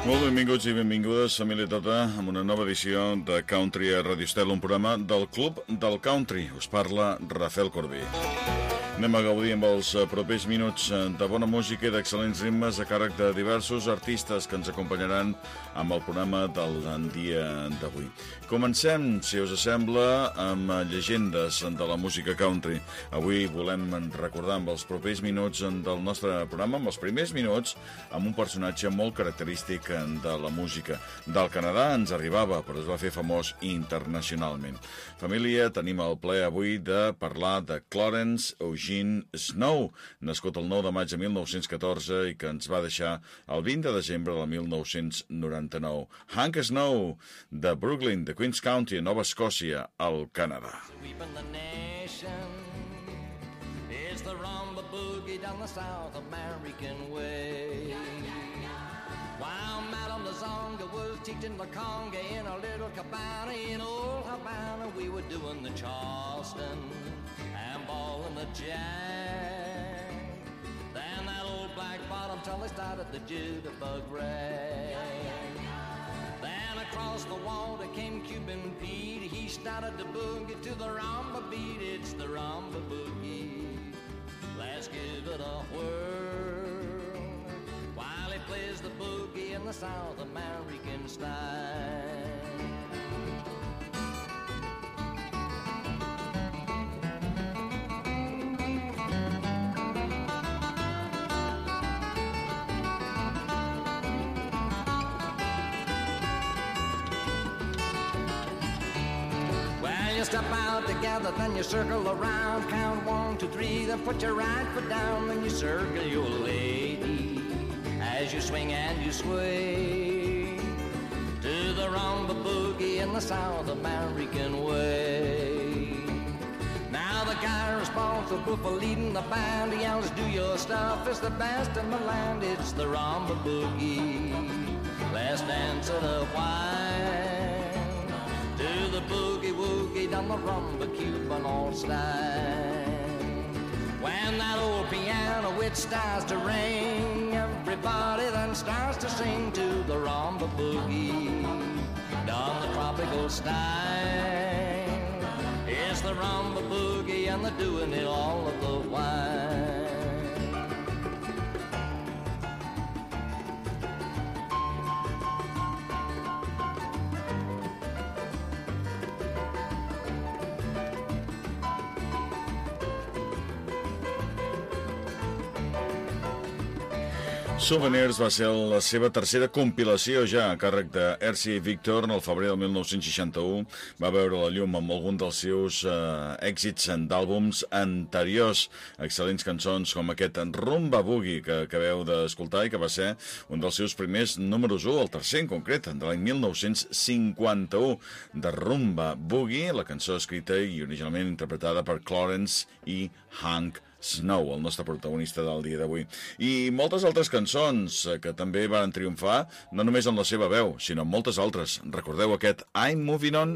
Molt benvinguts i benvingudes, família tota, amb una nova edició de Country a Radio Estel, un programa del Club del Country. Us parla Rafael Corbí. Anem a gaudir amb els propers minuts de bona música i d'excel·lents ritmes a càrrec de diversos artistes que ens acompanyaran amb el programa del dia d'avui. Comencem, si us sembla, amb llegendes de la música country. Avui volem recordar amb els propers minuts del nostre programa, amb els primers minuts, amb un personatge molt característic de la música. Del Canadà ens arribava, però es va fer famós internacionalment. Família, tenim el plaer avui de parlar de Clarence Eugene Snow, nascut el 9 de maig de 1914 i que ens va deixar el 20 de desembre del 1999. Hank Snow, de Brooklyn, de Queens County, a Nova Escòcia, al Canadà. It's the rumba boogie down the South American way. While Madame Lazonga was teaching the conga in a little cabana in old Havana, we were doing the Charleston and balling the jack. Then that old black bottom till they started the jitterbug rag. Then across the water came Cuban Pete. He started to boogie to the rumba beat. It's the rumba boogie. Let's give it a whirl while he plays the boogie in the South American style. You step out together, then you circle around. Count 1, 2, 3, then put your right foot down. Then you circle your lady as you swing and you sway to the rumba boogie in the South American way. Now the guy responsible for leading the band, he yells, do your stuff, it's the best in the land. It's the rumba boogie. Let's dance it a while to the boogie woogie down the rumba Cuban all style. When that old piano it starts to ring, everybody then starts to sing to the rumba boogie down the tropical style. It's the rumba boogie and they're doing it all of the while. Souvenirs va ser la seva tercera compilació ja a càrrec de R.C. Victor en el febrer del 1961. Va veure la llum amb algun dels seus èxits d'àlbums anteriors. Excel·lents cançons com aquest Rumba Boogie que acabeu d'escoltar i que va ser un dels seus primers números 1, el tercer en concret, de l'any 1951, de Rumba Boogie, la cançó escrita i originalment interpretada per Clarence i Hank Snow, el nostre protagonista del dia d'avui. I moltes altres cançons que també van triomfar, no només en la seva veu, sinó en moltes altres. Recordeu aquest I'm Moving On?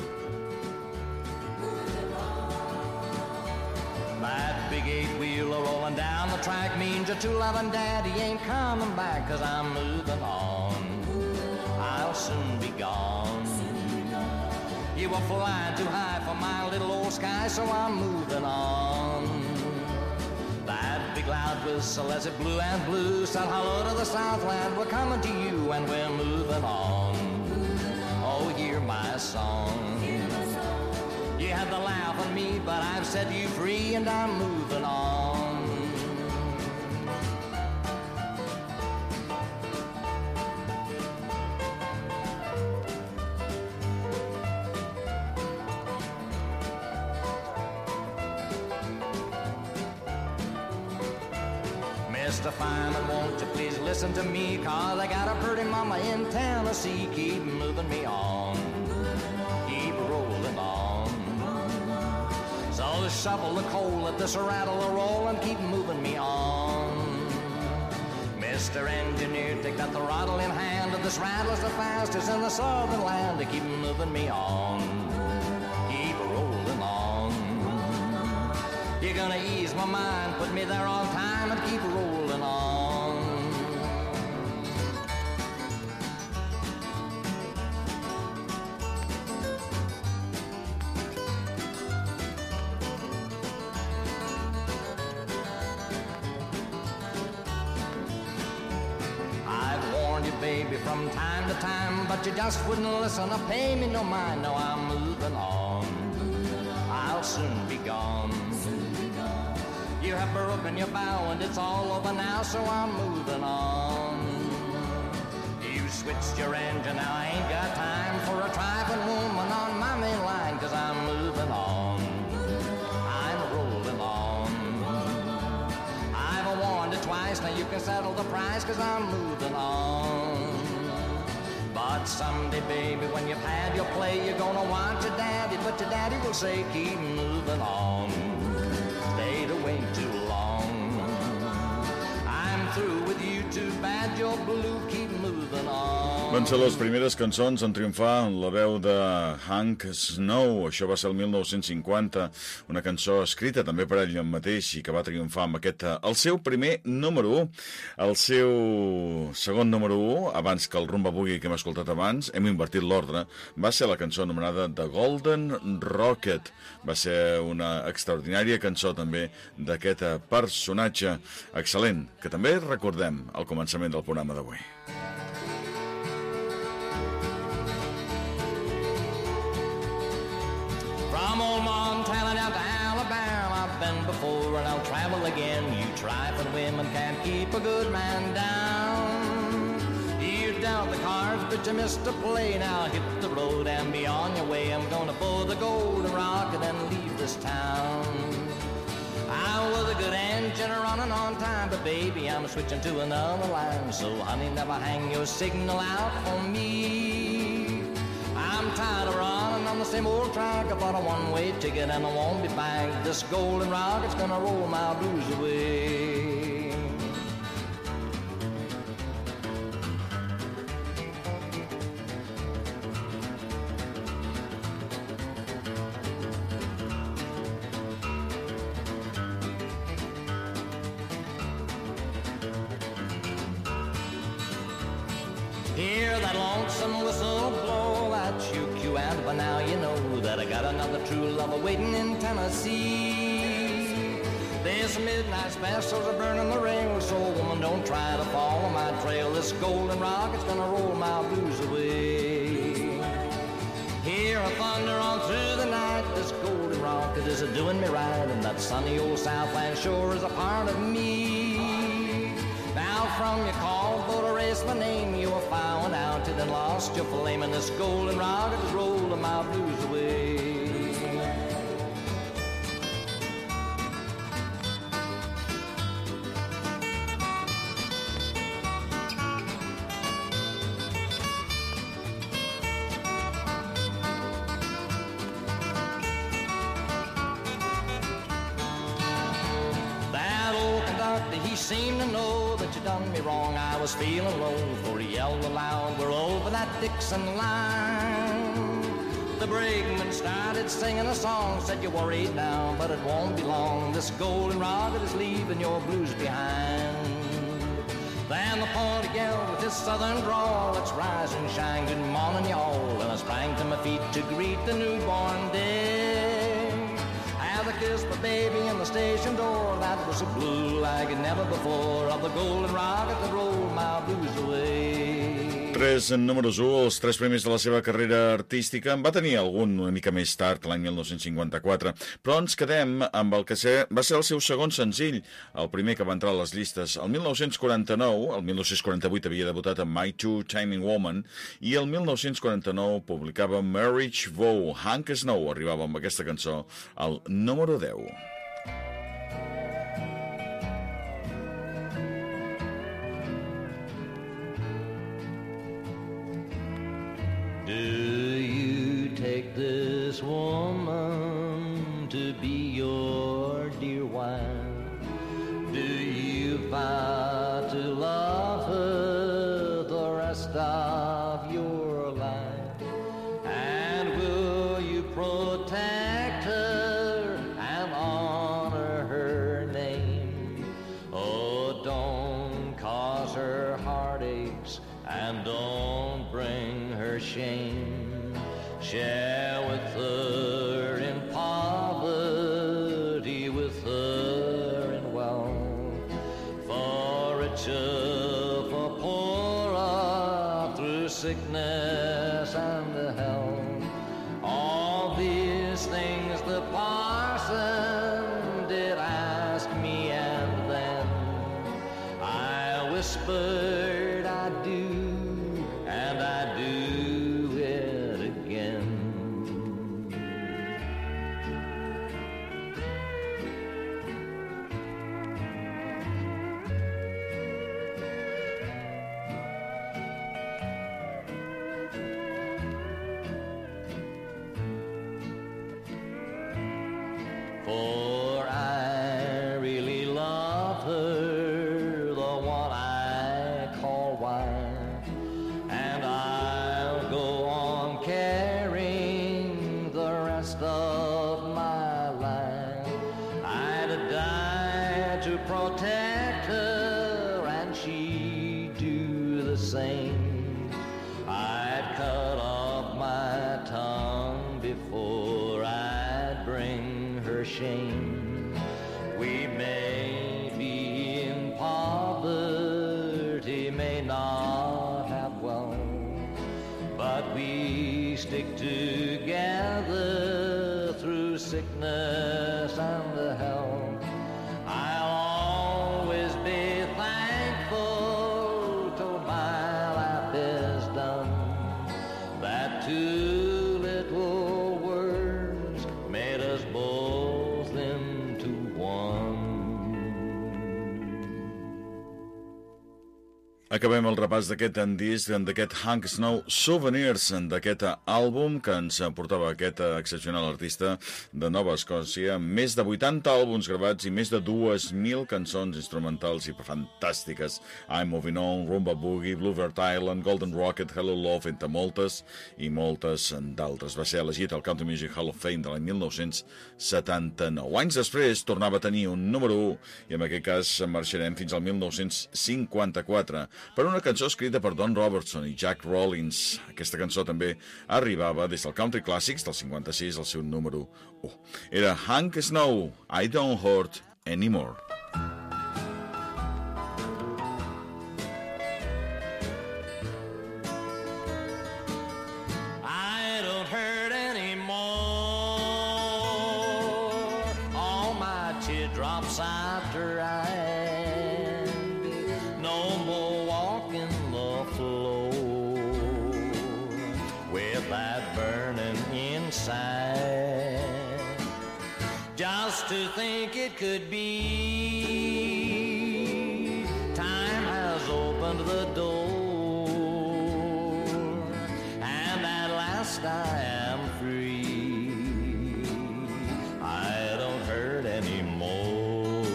That big eight-wheeler rolling down the track means your true loving daddy ain't coming back, 'cause I'm moving on. I'll soon be gone. You were flying too high for my little old sky, so I'm moving on. That big loud whistle as it blew and blew said hello to the Southland, we're coming to you and we're moving on. Oh, hear my song. You had to laugh at me, but I've set you free and I'm moving on. Mr. Fireman, won't you please listen to me, 'cause I got a pretty mama in Tennessee. Keep moving me on, keep rolling on. So shovel the coal, let this rattle a roll and keep moving me on. Mr. Engineer, take that throttle in hand. This rattle's the fastest in the southern land. To keep moving me on, keep rolling on. You're gonna ease my mind, put me there on time and keep rolling on. baby, from time to time, but you just wouldn't listen or pay me no mind. No, I'm moving on. I'll soon be gone. You have broken your vow and it's all over now, so I'm moving on. You switched your engine, now I ain't got time for a trifling woman on my main line, 'cause I'm moving on. I'm rolling on. I've warned you twice, now you can settle the price, 'cause I'm moving on. But someday, baby, when you've had your play, you're gonna want your daddy, but your daddy will say, keep moving on. Stayed away too long. I'm through with you, too bad you're blue, keep moving on. Van ser les primeres cançons en triomfar en la veu de Hank Snow. Això va ser el 1950, una cançó escrita també per ell mateix i que va triomfar amb aquest, el seu primer número 1. El seu segon número 1, abans que el Rumba Boogie que hem escoltat abans, hem invertit l'ordre, va ser la cançó anomenada The Golden Rocket. Va ser una extraordinària cançó també d'aquest personatge excel·lent, que també recordem al començament del programa d'avui. From old Montana down to Alabama, I've been before and I'll travel again. You trifling women can't keep a good man down. You dealt the cards, but you missed a play. Now hit the road and be on your way. I'm gonna pull the golden rocket and leave this town. I was a good engine running on time, but baby, I'm switching to another line. So honey, never hang your signal out for me. I'm tired of running on the same old track. I bought a one-way ticket and I won't be back. This golden rocket's gonna roll my blues away. Hear that lonesome whistle blow, that's your cue, and by now you know that I got another true lover waiting in Tennessee. This midnight specials are burning the rail, so woman, don't try to follow my trail. This golden rocket's gonna roll my blues away. Hear a thunder on through the night, this golden rocket is a-doing me right, and that sunny old Southland shore is a part of me. Now from your call, but erase my name, you were found out and lost your flame, and this golden rocket is rolling my blues away. That old conductor, he seemed to know that you done me wrong. I was feeling low, for he yelled aloud, we're over that Dixon line. The brakeman started singing a song, said you're worried now, but it won't be long. This golden rocket is leaving your blues behind. Then the porter yelled with his southern drawl, let's rise and shine, good morning y'all. And I sprang to my feet to greet the newborn day. As I kissed my baby in the station door, that was so blue like never before, of the golden rocket that rolled my blues away. Tres números 1, els tres primers de la seva carrera artística. En va tenir algun una mica més tard, l'any 1954, però ens quedem amb el que va ser el seu segon senzill, el primer que va entrar a les llistes el 1949, el 1948 havia debutat amb My Two-Timing Woman, i el 1949 publicava Marriage Vow. Hank Snow arribava amb aquesta cançó al número 10. Do you take this woman to be your dear wife? Do you vow to love her the rest of your life? And will you protect her and honor her name? Oh, don't cause her heartaches and don't bring her shame. Share with her in poverty, with her in wealth. For richer, for poorer, sickness and the health. All these things the parson did ask me, and then I whispered I do, and I do it again. For I really love her, the one I call wife, and I'll go on caring the rest of my life. I'd die to protect her, and she'd do the same. I'd cut off my tongue before I'd bring her shame. We may be in poverty, may not have wealth, but we stick together through sickness and the health. I'll always be thankful till my life is done, that two little words made us both into one. Acabem el repàs d'aquest disc, d'aquest Hank Snow Souvenirs, d'aquest àlbum que ens portava aquest excepcional artista de Nova Escòcia. Més de 80 àlbums gravats i més de 2.000 cançons instrumentals i fantàstiques. I'm Moving On, Rumba Boogie, Bluebird Island, Golden Rocket, Hello Love, entre moltes i moltes d'altres. Va ser elegit al Country Music Hall of Fame de l'any 1979. Anys després tornava a tenir un número 1 i en aquest cas marxarem fins al 1954 per una cançó escrita per Don Robertson i Jack Rollins. Aquesta cançó també arribava des del Country Classics del 56 al seu número 1. Era Hank Snow, I Don't Hurt Anymore. I don't hurt anymore. All my teardrops I've dried. No more walking the floor with that burning inside. Just to think it could be, time has opened the door, and at last I am free. I don't hurt anymore.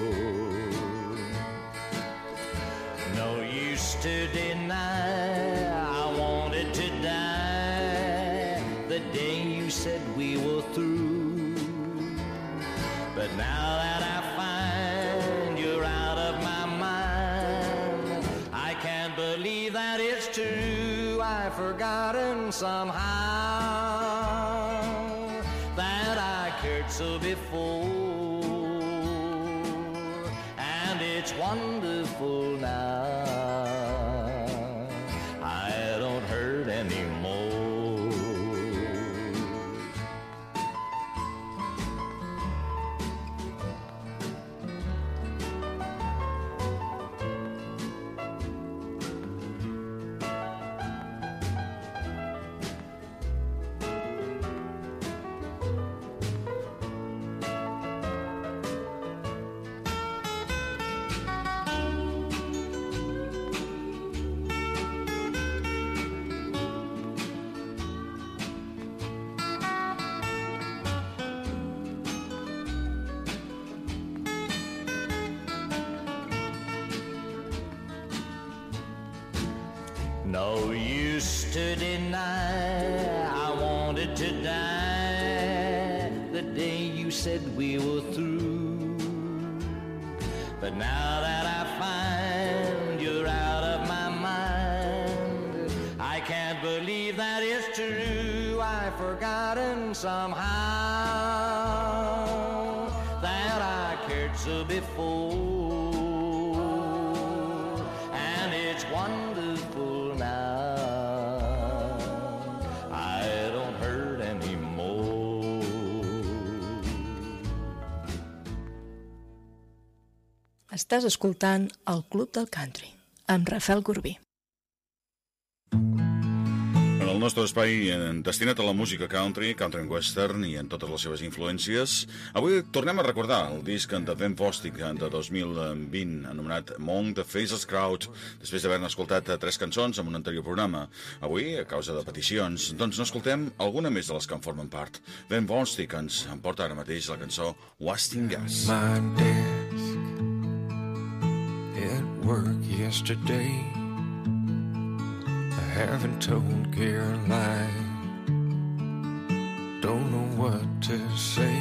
No use to deny I wanted to die the day you said we were through. But now that I find you're out of my mind, I can't believe that it's true. I've forgotten somehow that I cared so before, and it's wonderful now. I don't hurt anymore. No use to deny I wanted to die the day you said we were through. But now that I find you're out of my mind, I can't believe that it's true. I've forgotten somehow that I cared so before, and it's wonderful now. Estàs escoltant el Club del Country, amb Rafael Corbí. En el nostre espai destinat a la música country, country and western i en totes les seves influències, avui tornem a recordar el disc de Ben Bostic de 2020, anomenat Among the Faceless Crowd, després d'haver-ne escoltat 3 cançons en un anterior programa. Avui, a causa de peticions, doncs n'escoltem alguna més de les que en formen part. Ben Bostic ens emporta ara mateix la cançó Wasting Gas. My desk at work yesterday, I haven't told Caroline, don't know what to say,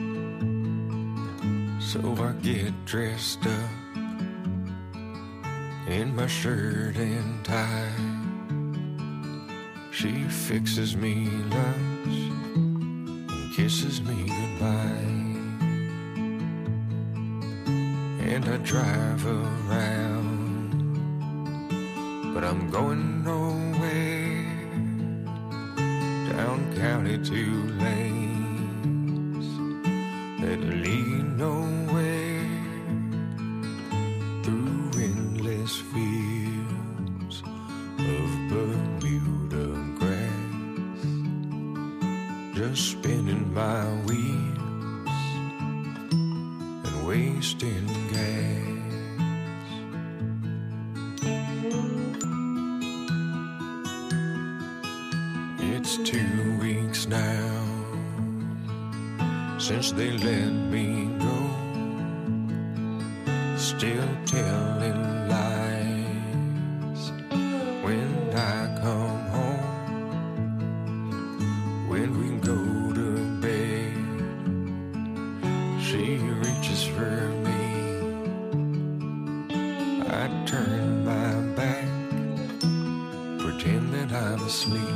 so I get dressed up in my shirt and tie. She fixes me lunch and kisses me goodbye, and I drive around, but I'm going nowhere. Down county 2 lanes that lead nowhere, through endless fields of Bermuda grass, just spinning my wheels and wasting gas. It's 2 weeks now since they let me go, still telling lies when I come home. When we go to bed, she reaches for me, I turn my back, pretend that I'm asleep,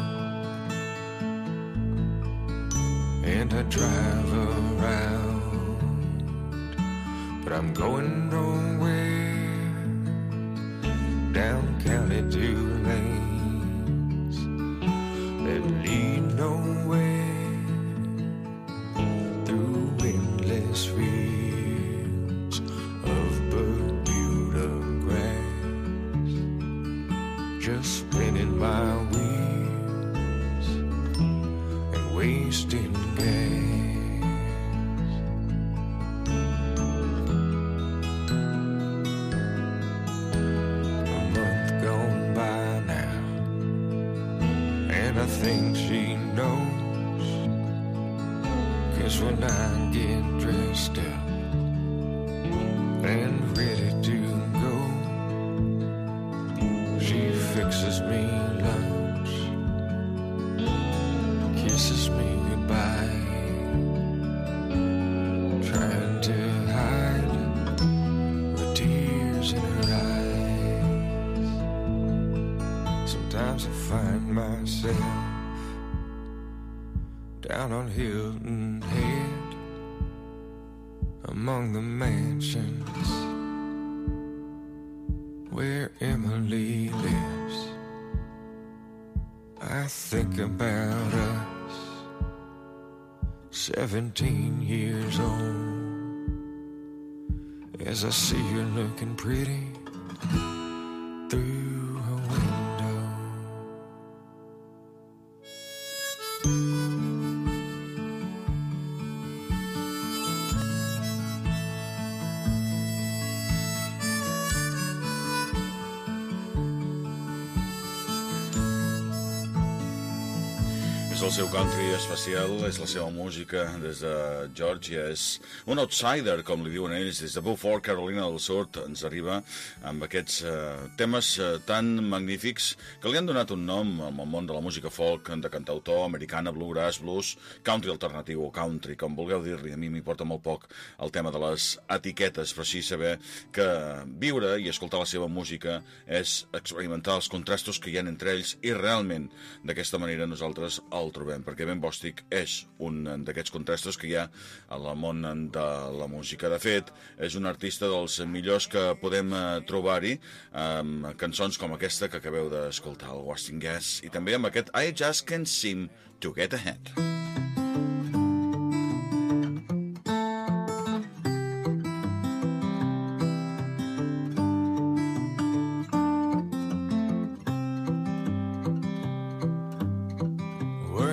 and I drive around, but I'm going nowhere. Down county 2 lanes that lead nowhere, through endless fields of Bermuda grass, just spinning my wheels and wasting gas. A month gone by now, and I think she knows, 'cause when I get dressed up and ready to go, she fixes me lunch, kisses me goodbye, trying to hide the tears in her eyes. Sometimes I find myself down on Hilton Head, among the mansions where Emily lives. I think about us, 17 years old, as I see her looking pretty through her window. És el seu country especial, és la seva música des de Georgia, és un outsider, com li diuen ells, des de Beaufort, Carolina del Sud, ens arriba amb aquests temes tan magnífics que li han donat un nom en el món de la música folk, de cantautor, americana, bluegrass, blues, country alternatiu o country, com vulgueu dir-li. A mi m'importa molt poc el tema de les etiquetes, però sí saber que viure i escoltar la seva música és experimentar els contrastos que hi ha entre ells, i realment d'aquesta manera nosaltres el trobem, perquè Ben Bostic és un d'aquests contrastos que hi ha al món de la música. De fet, és un artista dels millors que podem trobar-hi, amb cançons com aquesta que acabeu d'escoltar, el Wasting Gas, i també amb aquest I Just Can't Seem to Get Ahead.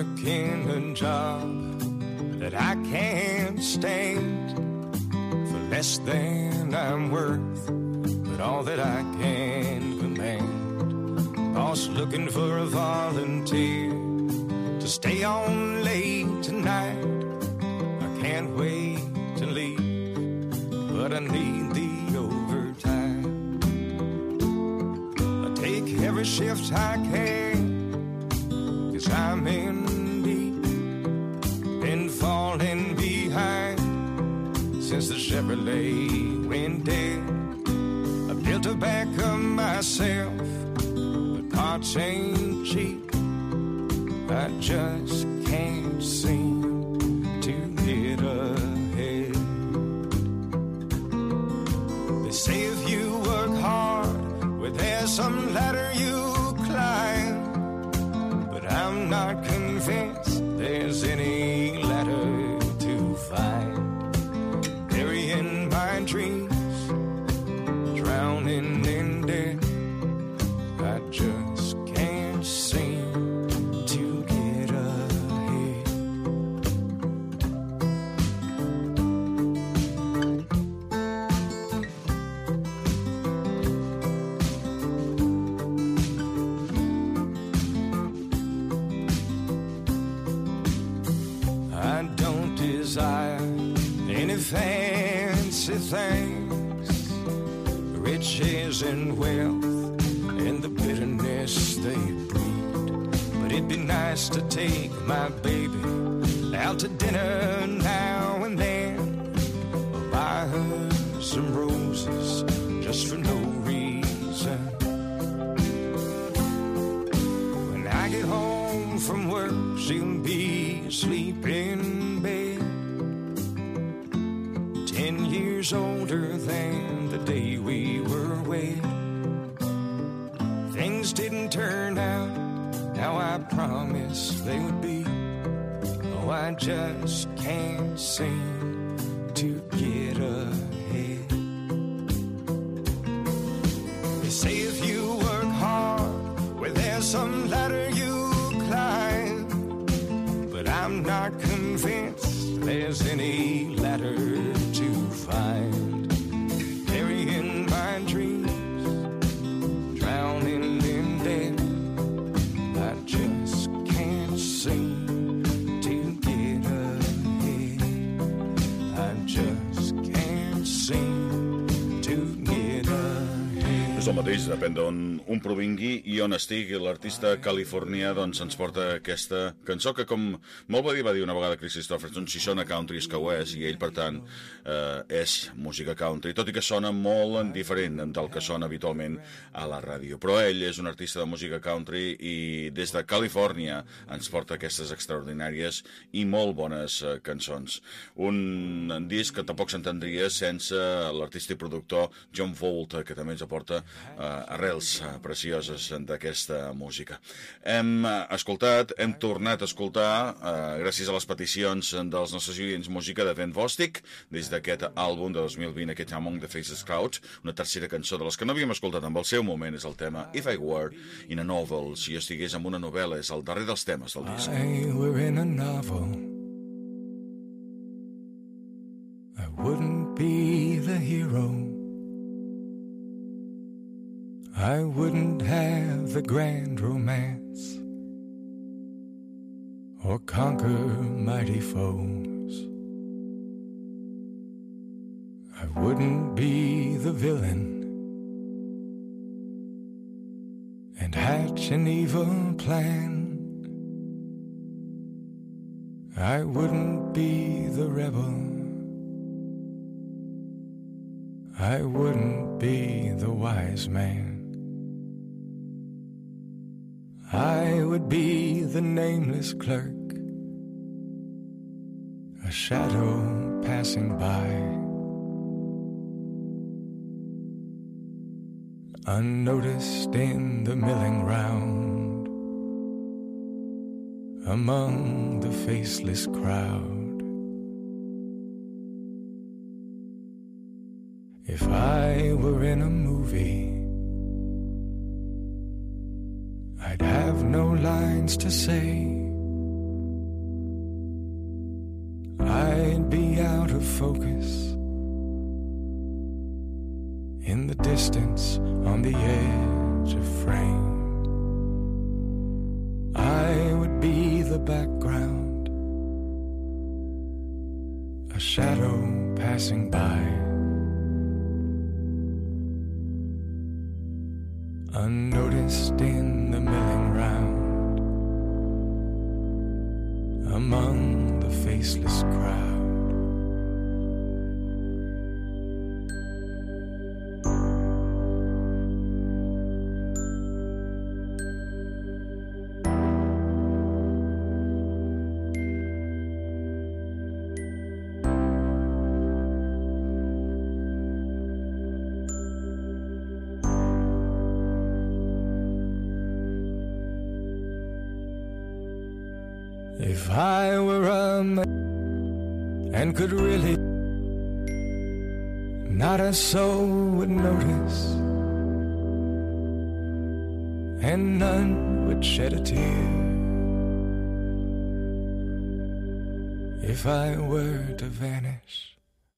working a job that I can't stand for less than I'm worth, but all that I can command. Boss looking for a volunteer to stay on late tonight. I can't wait to leave, but I need the overtime. I take every shift I can, 'cause I'm in deep, been falling behind since the Chevrolet went dead. I built a back of myself, but parts ain't cheap. I just can't seem to get ahead. They say if you work hard, well, there's some ladder you climb, but I'm not convinced there's any ladder to find. Burying my dreams, drowning in debt, I just can't seem to get ahead. I don't desire any fancy things, riches and wealth, and the bitterness they breed. But it'd be nice to take my baby out to dinner now and then, or buy her some roses just for no reason. When I get home from work, she'll be asleep in bed, 10 years older than the day we were wed. Things didn't turn out how I promised they would be. Oh, I just can't seem to get ahead. They say if you work hard, well, there's some ladder you climb, but I'm not convinced there's any ladder to find. Burying my dreams, drowning in debt, I just can't seem to get ahead. I just can't seem to get ahead. És el mateix, depèn d'on un provingui i on estigui. L'artista californià doncs ens porta aquesta cançó que, com molt va dir una vegada Chris Christopherson, si sona country és que ho és, i ell per tant és música country, tot i que sona molt diferent del que sona habitualment a la ràdio. Però ell és un artista de música country i des de Califòrnia ens porta aquestes extraordinàries i molt bones cançons. Un disc que tampoc s'entendria sense l'artista i productor John Volt, que també ens aporta arrels precioses d'aquesta música. Hem tornat a escoltar, gràcies a les peticions dels nostres oients, música de Ben Bostic, des d'aquest àlbum de 2020, aquest Among the Faceless Crowd, una tercera cançó de les que no havíem escoltat en el seu moment, és el tema If I Were in a Novel, si jo estigués en una novel·la, és el darrer dels temes del disc. I were in a novel, I wouldn't be the hero, I wouldn't have the grand romance or conquer mighty foes. I wouldn't be the villain and hatch an evil plan. I wouldn't be the rebel, I wouldn't be the wise man. I would be the nameless clerk, a shadow passing by, unnoticed in the milling round, among the faceless crowd. If I were in a movie, I'd have no lines to say, passing by, unnoticed in the milling round, among the faceless crowd. If I were a man and could really, not a soul would notice, and none would shed a tear. If I were to vanish,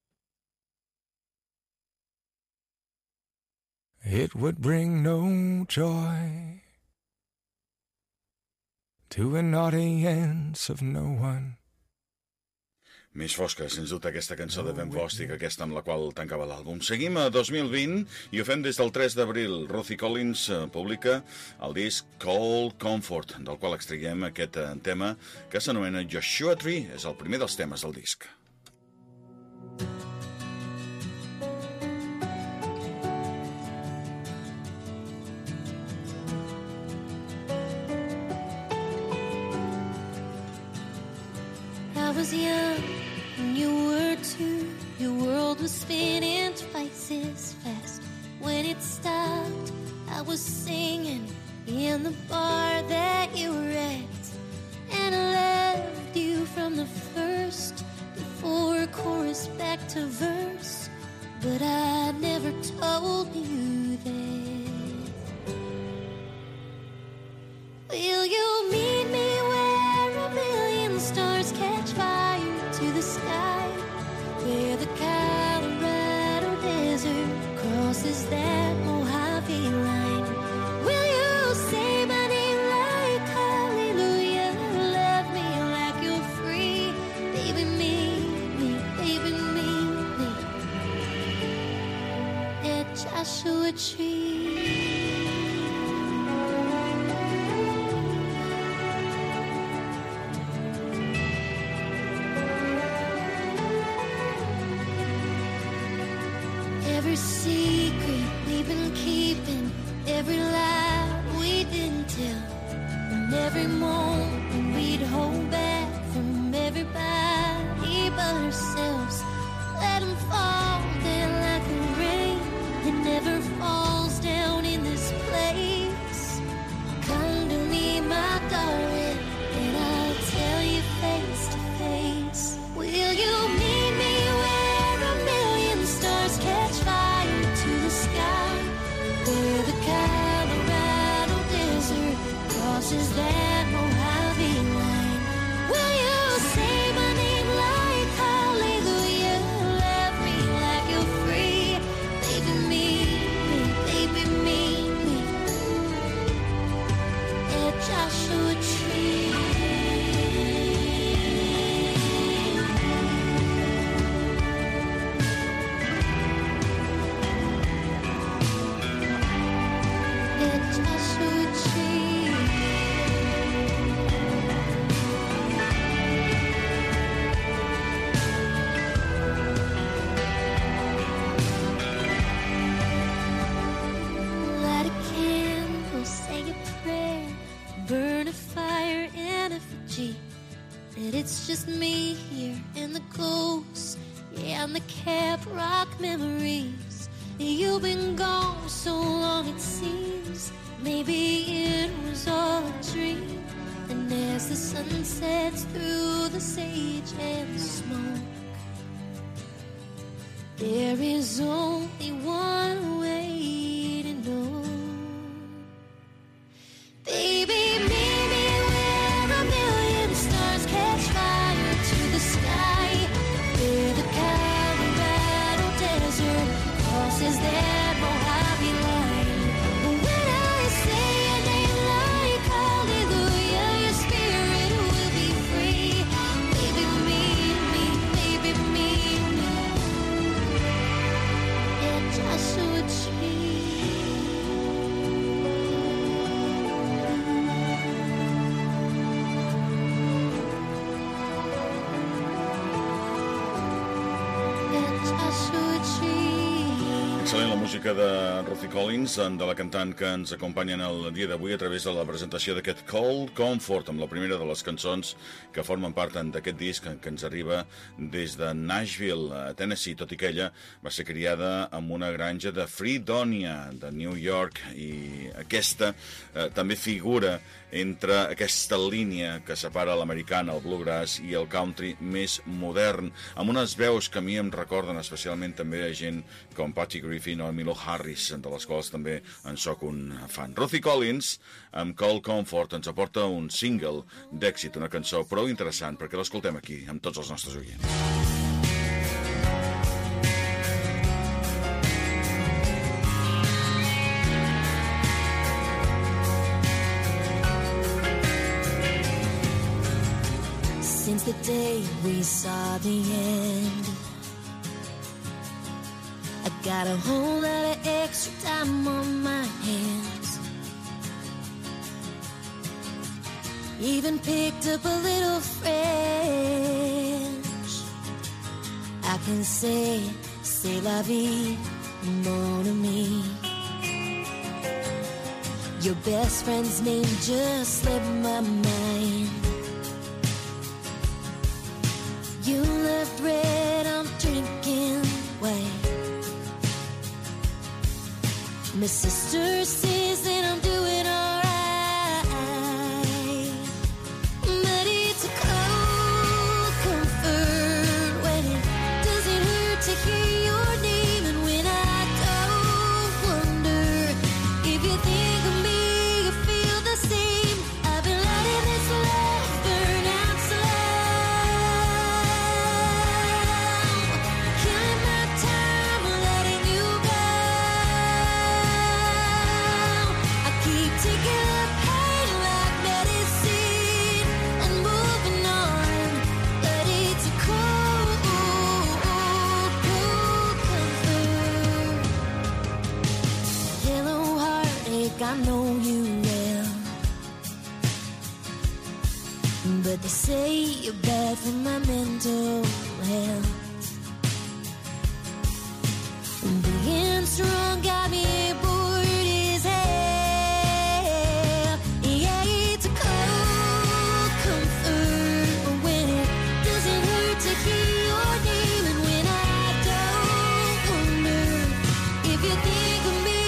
it would bring no joy to an audience of no one. Més fosca, sens dubte, aquesta cançó de Ben Bostic, aquesta amb la qual tancava l'àlbum. Seguim a 2020 i ho fem des del 3 d'abril. Ruthie Collins publica el disc Cold Comfort, del qual extraiem aquest tema que s'anomena Joshua Tree. És el primer dels temes del disc. I was young and you were too. Your world was spinning twice as fast. When it stopped, I was singing in the bar that you were at. And I loved you from the first, before chorus back to verse. But I never told you that. Will you meet me where a million stars catch fire to the sky, where the Colorado desert crosses that Mojave line? Will you say my name like hallelujah, love me like you're free? Baby, meet me, baby, meet me at Joshua Tree. Every secret we've been keeping, every lie we didn't tell, and every moment we'd hold back from everybody but ourselves. Let them fall down like the rain that never falls down in this place. Come to me, my darling, and I'll tell you face to face. Will you meet me where a million stars catch fire to the sky, where the Colorado desert crosses that Mojave line? Will you say my name like hallelujah, love me like you're free? Baby, meet me at Joshua Tree. Light a candle, say a prayer, burn a fire in effigy. That it's just me here and the ghosts, yeah, and the Cap Rock memories. You've been gone so long it seems, maybe it was all a dream. And as the sun sets through the sage and the smoke, there is only one way to know. Baby, meet me where a million stars catch fire to the sky, where the Colorado desert crosses that Mojave line. When I say a name like hallelujah, your spirit will be free. Baby, meet me excel·lent la música de Ruthie Collins, de la cantant que ens acompanya en el dia d'avui a través de la presentació d'aquest Cold Comfort, amb la primera de les cançons que formen part d'aquest disc que ens arriba des de Nashville, Tennessee, tot i que ella va ser criada en una granja de Fredonia, de New York, i aquesta també figura entre aquesta línia que separa l'americana, el bluegrass i el country més modern, amb unes veus que a mi em recorden especialment també a gent com Patty Griffin o Emmylou Harris, de les quals també en sóc un fan. Ruthie Collins, amb Cold Comfort, ens aporta un single d'èxit, una cançó prou interessant, perquè l'escoltem aquí, amb tots els nostres oients. Since the day we saw the end, I got a whole lot of extra time on my hands. Even picked up a little French. I can say, c'est la vie, mon ami. Your best friend's name just slipped my mind. You left red, I'm drinking white. My sister says that I'm doing alright, but it's a cold comfort when it doesn't hurt to hear your name, and when I don't wonder if you think of me, you feel the same. I've been letting this love burn out slow. I know you well, but they say you're bad for my mental health. Being strong got me bored as hell. Yeah, it's a cold comfort when it doesn't hurt to hear your name, and when I don't wonder if you think of me.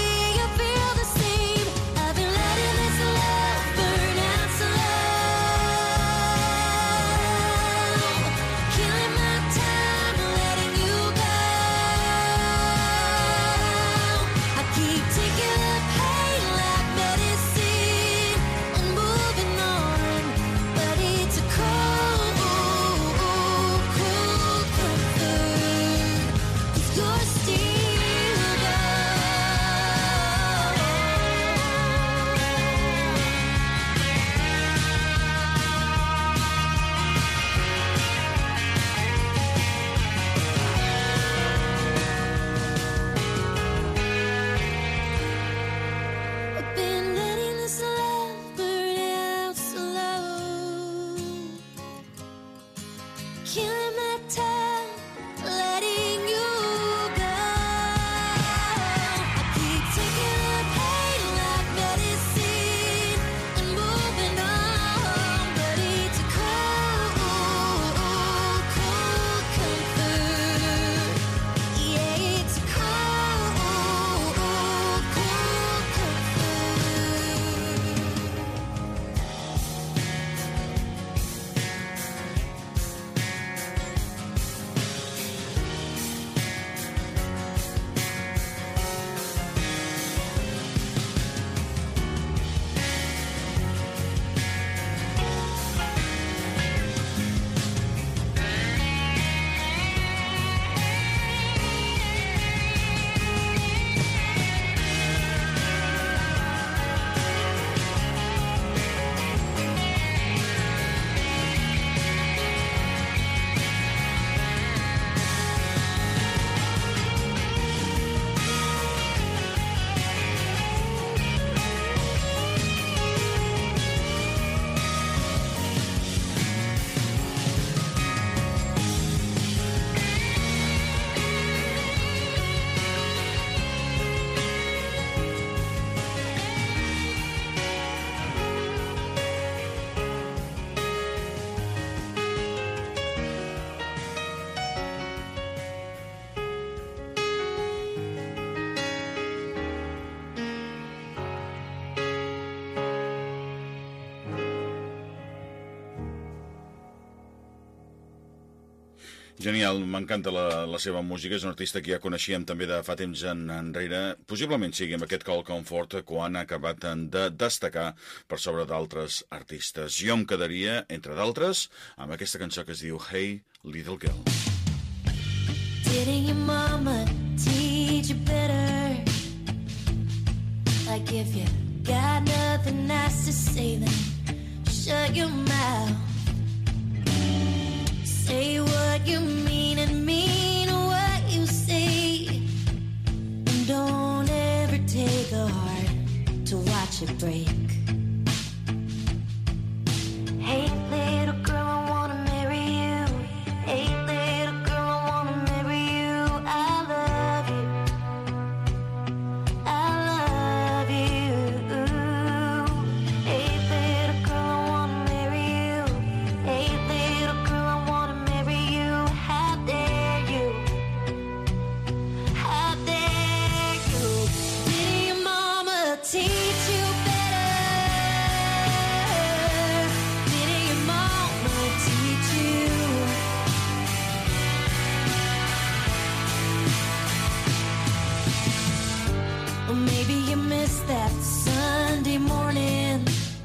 Genial, m'encanta la seva música. És un artista que ja coneixíem també de fa temps enrere. Possiblement sigui amb aquest Call Comfort quan ha acabat de destacar per sobre d'altres artistes. Jo em quedaria, entre d'altres, amb aquesta cançó que es diu Hey, Little Girl. Didn't your mama teach you better? Like if you got nothing nice to say, then shut your mouth. Say what you mean and mean what you say. And don't ever take a heart to watch it break. Hey, little girl, I wanna marry you. Hey, little girl, I wanna marry you. I love you. I love you. Hey, little girl, I wanna marry you. Hey, little girl, I wanna marry you. How dare you? How dare you? Did your mama teach you better? Did your mama teach you? Or maybe you missed that Sunday morning,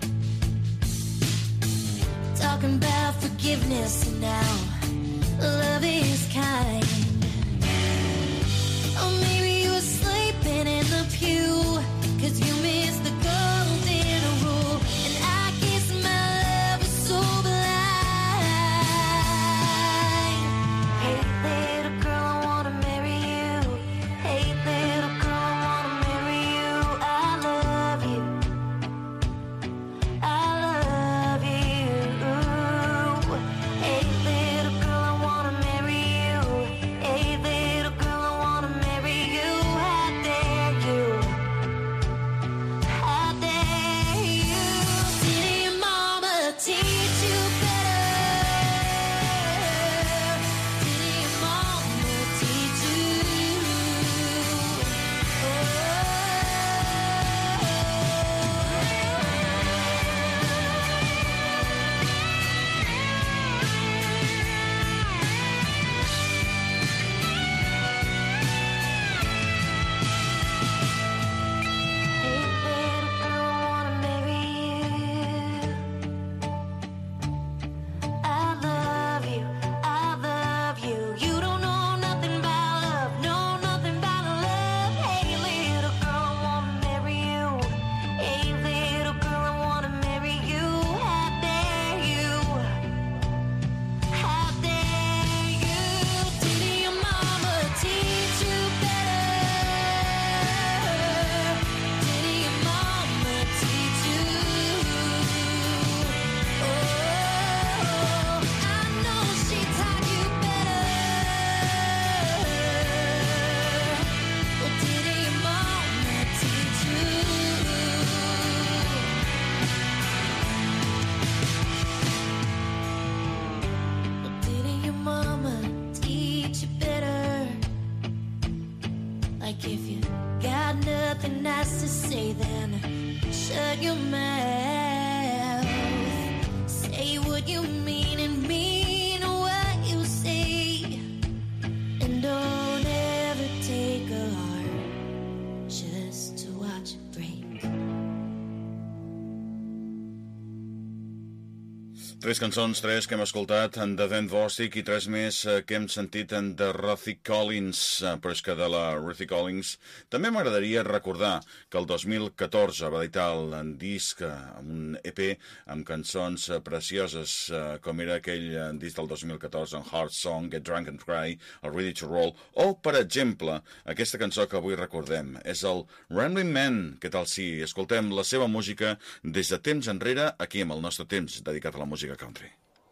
talking about forgiveness, and now love is kind. Or maybe you were sleeping in the pew, 'cause you missed the golden rule. And I guess my love was so blind. Hey, little girl, I wanna marry you. Hey, little girl, I wanna marry you. I love you. I love you. Hey, little girl, I wanna marry you. Hey, little girl, I wanna marry you. How dare you? How dare you? Did your mama teach you better? Did your mama teach you? Hey, little girl, I wanna marry you. I love you. I love you. You don't know nothing about love. Know nothing about love. Hey, little girl, I wanna marry you. Hey, little girl, I wanna marry you. How dare you? How dare you? Did your mama teach you better? Did your mama teach you? Oh, I know she taught you better. Well, did your mama teach you? Well, did your mama teach you better? Like if you got nothing nice to say, then shut your mouth. Say what you mean and mean what you say. And don't ever take a heart just to watch it break. Tres cançons, tres que hem escoltat de Dan Bostic i tres més que hem sentit de Ruthie Collins. Però és que de la Ruthie Collins també m'agradaria recordar que el 2014 va editar el disc amb un EP amb cançons precioses, com era aquell disc del 2014 en Heart Song, Get Drunk and Cry, el Ready to Roll, o, per exemple, aquesta cançó que avui recordem és el Rambling Man. Què tal si escoltem la seva música des de temps enrere, aquí amb el nostre temps dedicat a la música country.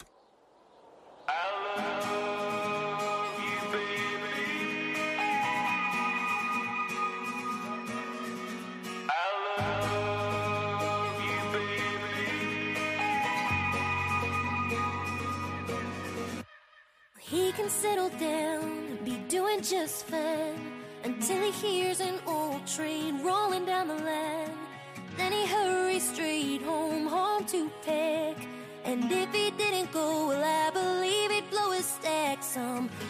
He can settle down and be doing just fine until he hears an old train rolling down the line. Then he hurries straight home to pack. And if he didn't go, well, I believe he'd blow his stack some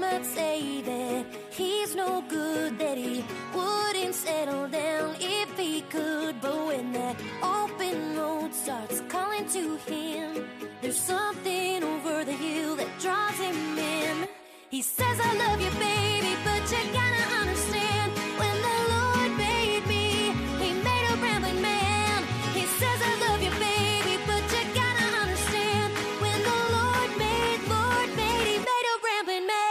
might say that he's no good, that he wouldn't settle down if he could. But when that open road starts calling to him, there's something over the hill that draws him in. He says, I love you, baby, but you gotta understand, when the Lord made me, he made a rambling man. He says, I love you, baby, but you gotta understand, when the Lord made, he made a rambling man.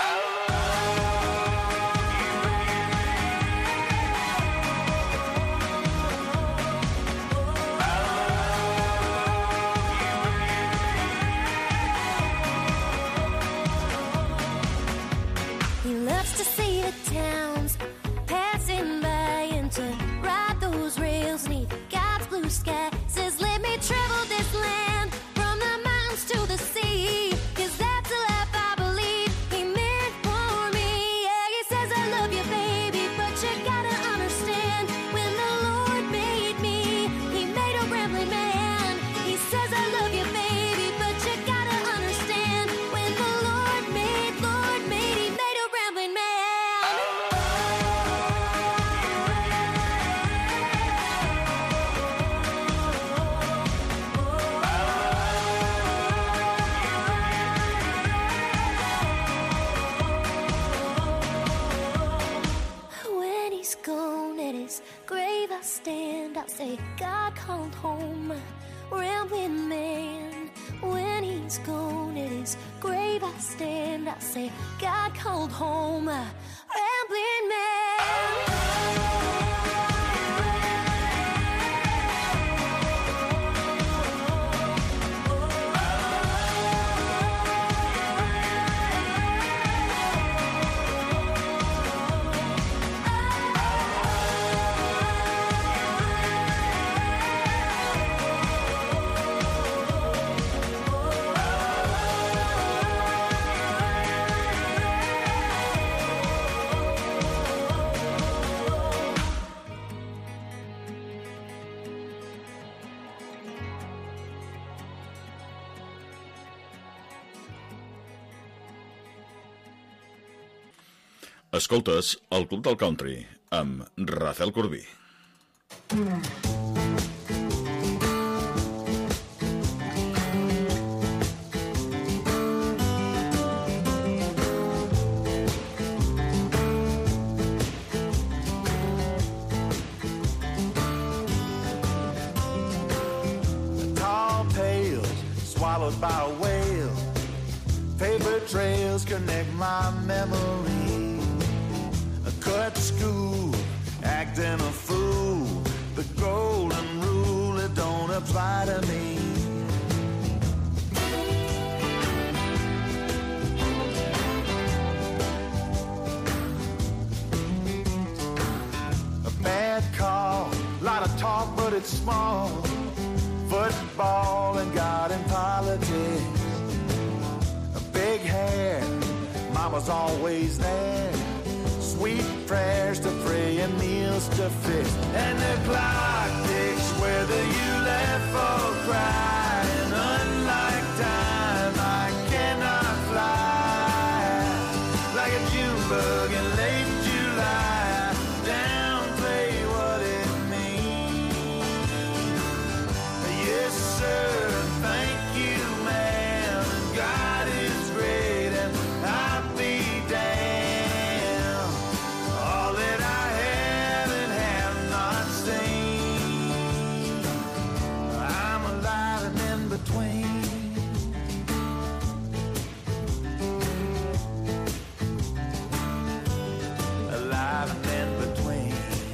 He loves to see the towns passing by and to ride those rails neath God's blue sky. Says, let me travel this land from the mountains to the sea, 'cause that's the life I believe he meant for me. Yeah, he says, I love you, baby, but you gotta understand, when the Lord made me, he made a rambling man. He says, I love you, baby, but you gotta understand, when the Lord made, he made a rambling man. When he's gone at his grave I stand, I'll say, God called home my rambling man. When he's gone at his grave I stand, I'll say, God called home my rambling man. Escoltes el Club del Country amb Rafael Corbí. Tall tales swallowed by a whale, paper trails connect my memory. Cut school, acting a fool, the golden rule, it don't apply to me. A bad call, lot of talk but it's small, football and God in politics. A big hair, mama's always there, sweet prayers to pray and meals to fix. And the clock ticks whether you laugh or cry. And unlike time, I cannot fly like a June bug in late July. Downplay what it means. Yes, sir, thank you, ma'am. God is great and I'll be damned. All that I have and have not seen, I'm alive and in between. Alive and in between.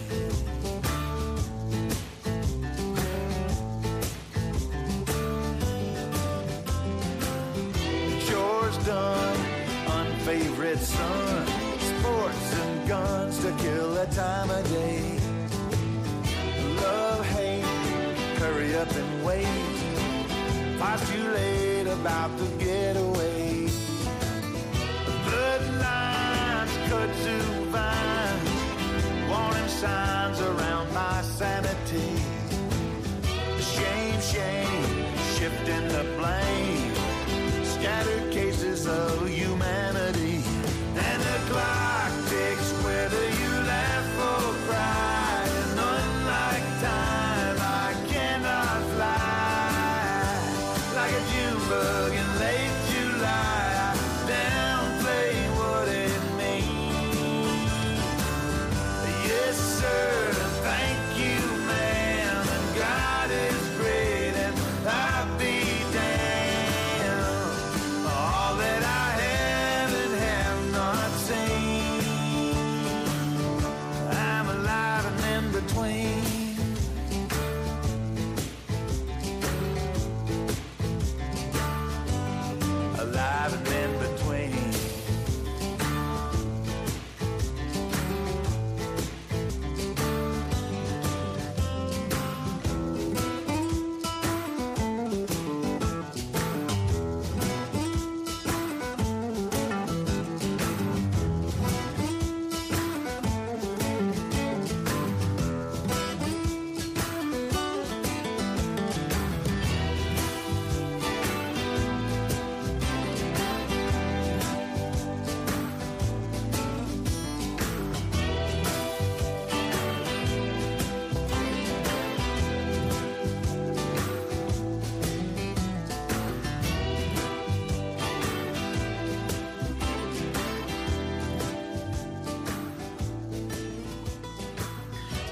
Chores done, unfavorite son, sports and guns to kill the time of day. Love, hate, hurry up and wait. Fight's too late about the getaway. Bloodlines cut to vines, warning signs around my sanity. Shame, shame, shifting the blame, scattered cases of humanity.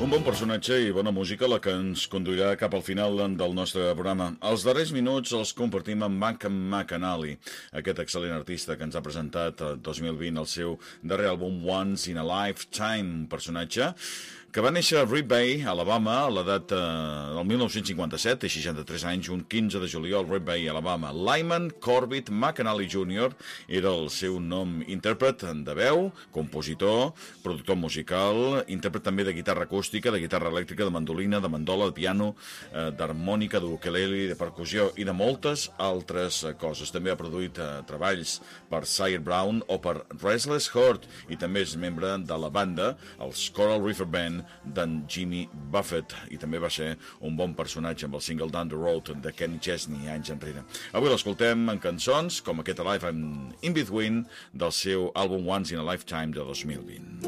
Un bon personatge i bona música la que ens conduirà cap al final del nostre programa. Els darrers minuts els compartim amb Malcolm McAnally, aquest excel·lent artista que ens ha presentat el 2020 el seu darrer àlbum Once in a Lifetime, un personatge que va néixer a Red Bay, Alabama, a l'edat del 1957, té 63 anys, un 15 de juliol, Red Bay, Alabama. Lyman Corbett McAnally Jr. era el seu nom. Intèrpret de veu, compositor, productor musical, intèrpret també de guitarra acústica, de guitarra elèctrica, de mandolina, de mandola, de piano, d'harmònica, d'ukelele, de percussió i de moltes altres coses. També ha produït treballs per Sire Brown o per Restless Heart i també és membre de la banda, els Coral River Band, d'en Jimmy Buffett, i també va ser un bon personatge amb el single Down the Road de Kenny Chesney anys enrere. Avui l'escoltem en cançons com aquest Alive and In Between del seu àlbum Once in a Lifetime de 2020.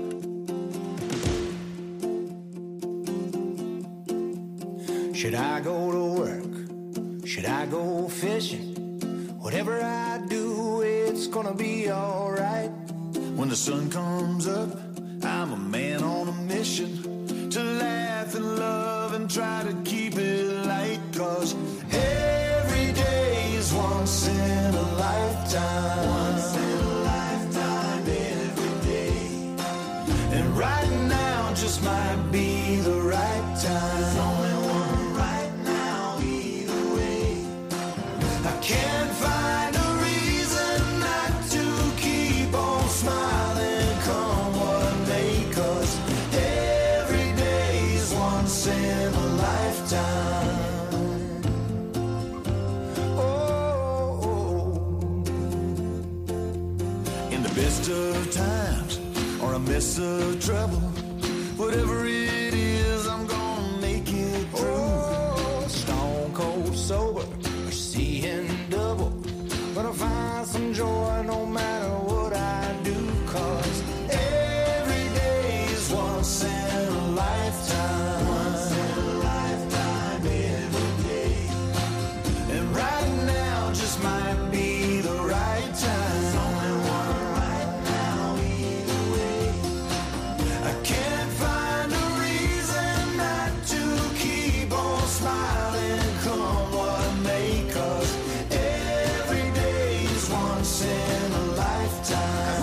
Should I go to work? Should I go fishing? Whatever I do, it's gonna be alright. When the sun comes up, I'm a man on a mission to laugh and love and try to keep it light, 'cause every day is once in a lifetime. Once in a lifetime, every day. And right now just might be the right time. There's only one right now, either way. I can't find a reason not to keep on smiling, come what may, 'cause every day is once in a lifetime. Oh, in the best of times or a mess of trouble, whatever it is, I'm gonna make it through. Oh, stone cold sober or seeing double, gonna find some joy no matter what I do, 'cause every day is once in a lifetime. Once in a lifetime, every day. And right now just might be the right time. There's only one right now, either way. I can't find a reason not to keep on smiling, come what may, 'cause every day is once in a lifetime.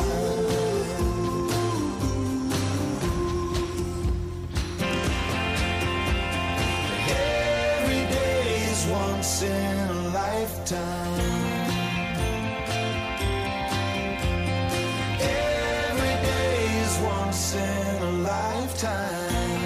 Every day is once in a lifetime. Every day is once in a lifetime.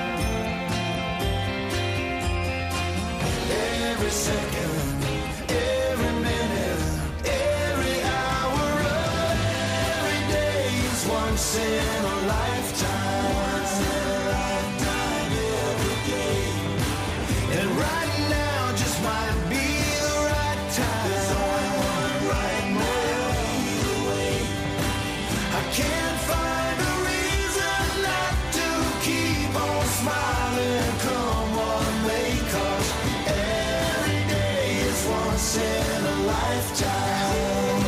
Every second, every minute, every hour of every day is once in a lifetime. Once in a lifetime, every day. And right now just might be the right time. There's only one right now, either way. I can't find a reason not to keep on smiling, come what may, 'cause every day is once in a lifetime.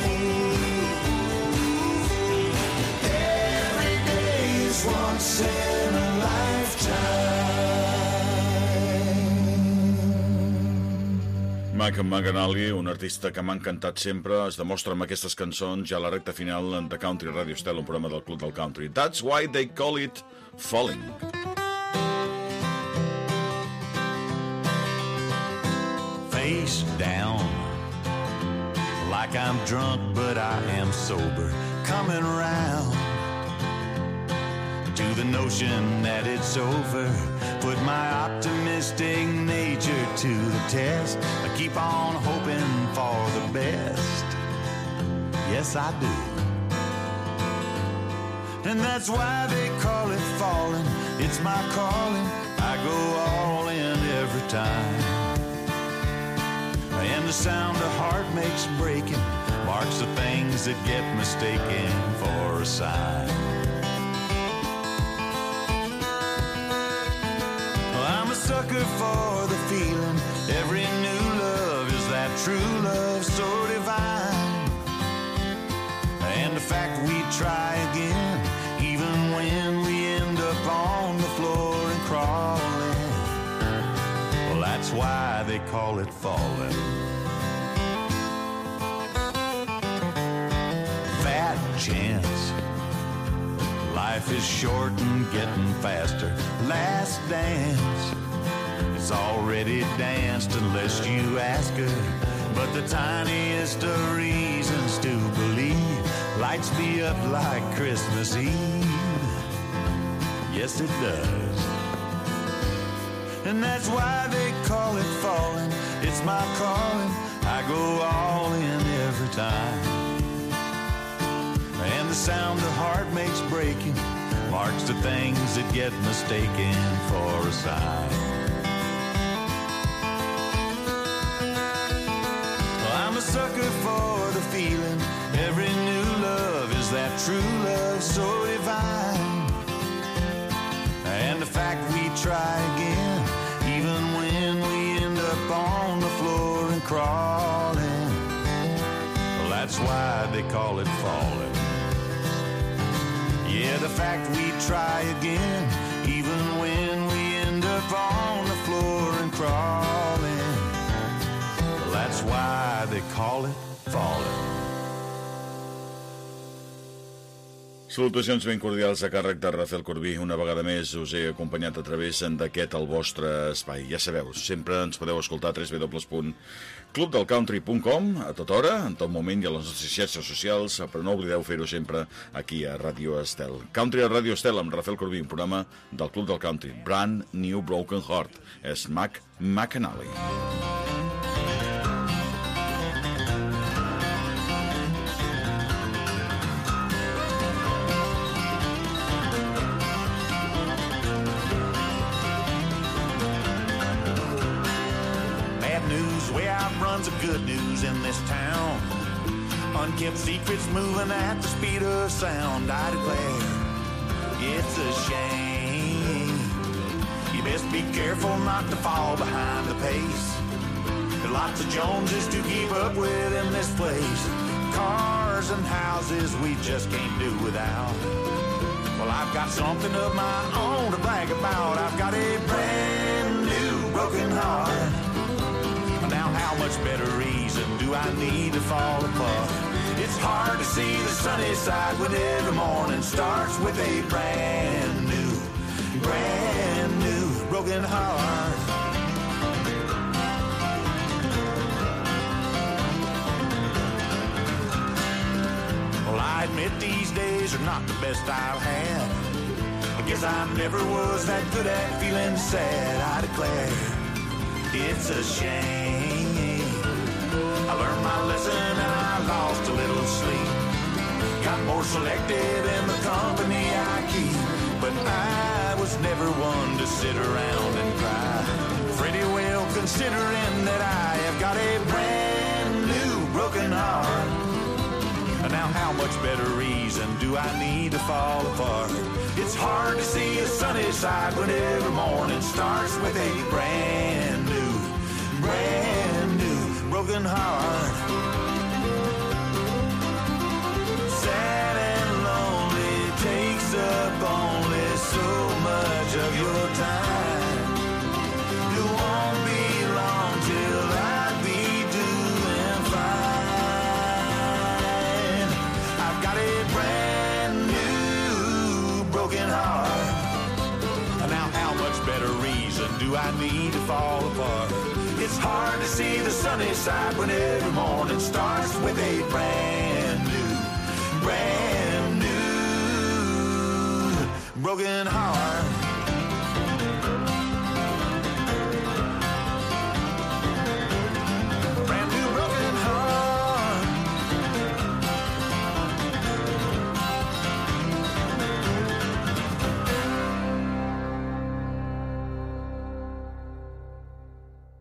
Every day is once in a lifetime. Malcolm McAnally, un artista que m'ha encantat sempre, es demostra amb aquestes cançons ja a la recta final de Country Radio Stella, un programa del Club del Country. That's why they call it falling. Face down, like I'm drunk but I am sober, coming round to the notion that it's over. Put my optimistic nature to the test. I keep on hoping for the best. Yes, I do. And that's why they call it falling. It's my calling. I go all in every time. And the sound a heart makes breaking marks the things that get mistaken for a sign. I'm a sucker for the feeling. Every new love is that true love so divine. And the fact we try again, even when we end up on the floor why they call it falling. Fat chance. Life is short and getting faster. Last dance. It's already danced unless you ask her. But the tiniest of reasons to believe lights me up like Christmas Eve. Yes, it does. And that's why they call it falling. It's my calling. I go all in every time. And the sound the heart makes breaking marks the things that get mistaken for a sign. Well, I'm a sucker for the feeling. Every new love is that true love so divine. And the fact we try again, even when we end up on the floor and crawling. Well, that's why they call it falling. Yeah, the fact we try again, even when we end up on the floor and crawling. Well, that's why they call it falling. Salutacions ben cordials a càrrec de Rafael Corbí. Una vegada més us he acompanyat a través d'aquest el vostre espai. Ja sabeu, sempre ens podeu escoltar a www.clubdelcountry.com a tota hora, en tot moment i a les nostres xarxes socials, però no oblideu fer-ho sempre aquí a Radio Estel. Country a Radio Estel amb Rafael Corbí, un programa del Club del Country. Brand New Broken Heart. És Mac McAnally. Runs of good news in this town. Unkept secrets moving at the speed of sound. I declare it's a shame. You best be careful not to fall behind the pace. There's lots of Joneses to keep up with in this place. Cars and houses we just can't do without. Well, I've got something of my own to brag about. I've got a brand new broken heart. Now how much better reason do I need to fall apart? It's hard to see the sunny side when every morning starts with a brand new broken heart. Well, I admit these days are not the best I've had. I guess I never was that good at feeling sad. I declare it's a shame. I learned my lesson and I lost a little sleep. Got more selective in the company I keep. But I was never one to sit around and cry. Pretty well considering that I have got a brand new broken heart. And now how much better reason do I need to fall apart? It's hard to see a sunny side when every morning starts with a brand new broken heart. Sad and lonely takes up only so much of your time. It won't be long till I'll be doing fine. I've got a brand new broken heart. Now how much better reason do I need to fall apart? It's hard to see the sunny side when every morning starts with a brand new broken heart.